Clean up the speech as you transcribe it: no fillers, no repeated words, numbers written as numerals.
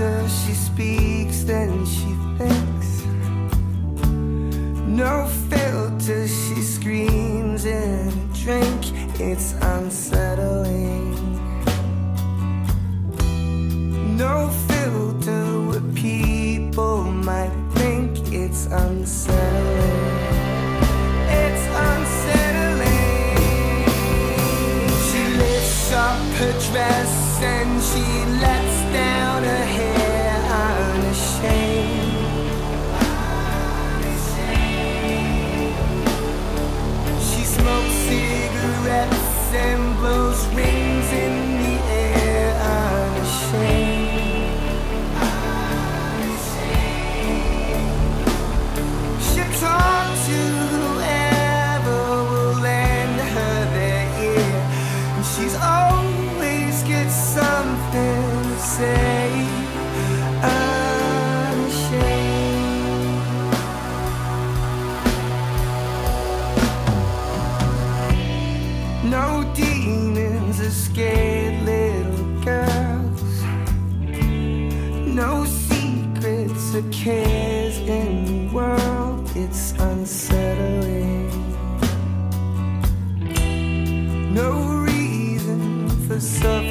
softer she speaks than she thinks. No filter, she screams in a drink. It's unsettling. No filter, what people might think. It's unsettling. It's unsettling. She lifts up her dress and she lets down her hair unashamed. She smokes cigarettes and blows rings in the air unashamed. She'll talk to whoever will lend her their ear, and she's always got something to say. Unashamed. No demons are scared little girls. No secrets or cares in the world. It's unsettling. No reason for suffering.